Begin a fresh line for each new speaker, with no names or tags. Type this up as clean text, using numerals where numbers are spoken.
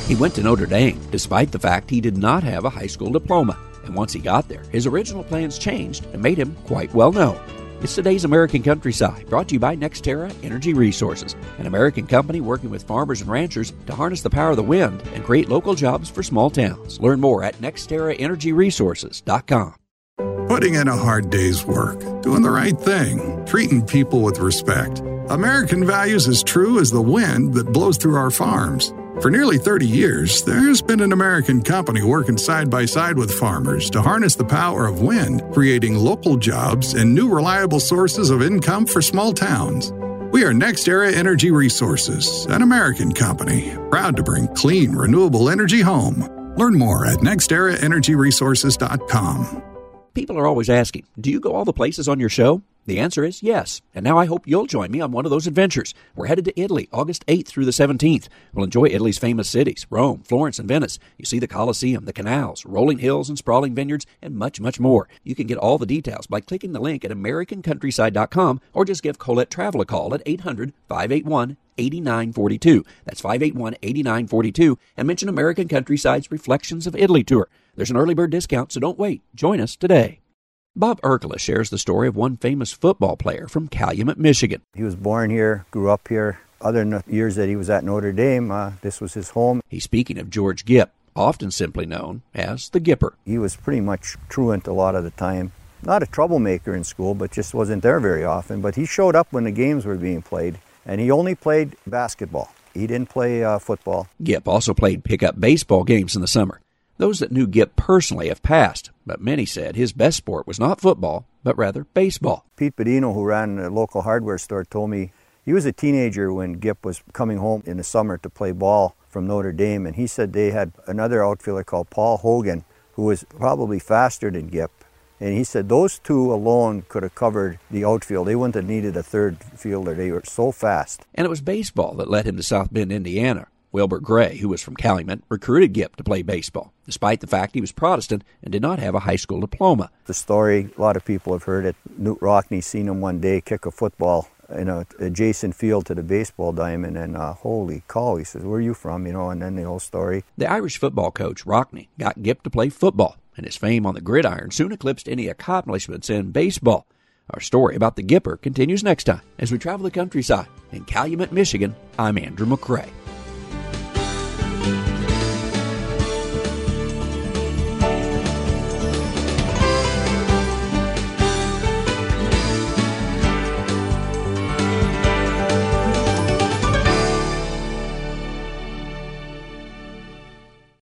He went to Notre Dame, despite the fact he did not have a high school diploma. And once he got there, his original plans changed and made him quite well known. It's today's American Countryside, brought to you by NextEra Energy Resources, an American company working with farmers and ranchers to harness the power of the wind and create local jobs for small towns. Learn more at NextEraEnergyResources.com.
Putting in a hard day's work, doing the right thing, treating people with respect. American values as true as the wind that blows through our farms. For nearly 30 years, there's been an American company working side by side with farmers to harness the power of wind, creating local jobs and new reliable sources of income for small towns. We are NextEra Energy Resources, an American company, proud to bring clean, renewable energy home. Learn more at NextEraEnergyResources.com.
People are always asking, do you go all the places on your show? The answer is yes. And now I hope you'll join me on one of those adventures. We're headed to Italy, August 8th through the 17th. We'll enjoy Italy's famous cities, Rome, Florence, and Venice. You see the Colosseum, the canals, rolling hills and sprawling vineyards, and much, much more. You can get all the details by clicking the link at AmericanCountryside.com or just give Colette Travel a call at 800-581-8942. That's 581-8942, and mention American Countryside's Reflections of Italy tour. There's an early bird discount, so don't wait. Join us today. Bob Erkela shares the story of one famous football player from Calumet, Michigan.
He was born here, grew up here. Other than the years that he was at Notre Dame, this was his home.
He's speaking of George Gipp, often simply known as the Gipper.
He was pretty much truant a lot of the time. Not a troublemaker in school, but just wasn't there very often. But he showed up when the games were being played, and he only played basketball. He didn't play football.
Gipp also played pickup baseball games in the summer. Those that knew Gipp personally have passed, but many said his best sport was not football, but rather baseball.
Pete Bedino, who ran a local hardware store, told me he was a teenager when Gipp was coming home in the summer to play ball from Notre Dame, and he said they had another outfielder called Paul Hogan, who was probably faster than Gipp. And he said those two alone could have covered the outfield. They wouldn't have needed a third fielder. They were so fast.
And it was baseball that led him to South Bend, Indiana. Wilbur Gray, who was from Calumet, recruited Gipp to play baseball, despite the fact he was Protestant and did not have a high school diploma.
The story, a lot of people have heard it. Newt Rockne seen him one day kick a football in an adjacent field to the baseball diamond, and holy cow, he says, where are you from? And then the whole story.
The Irish football coach, Rockne, got Gipp to play football, and his fame on the gridiron soon eclipsed any accomplishments in baseball. Our story about the Gipper continues next time as we travel the countryside. In Calumet, Michigan, I'm Andrew McCrae.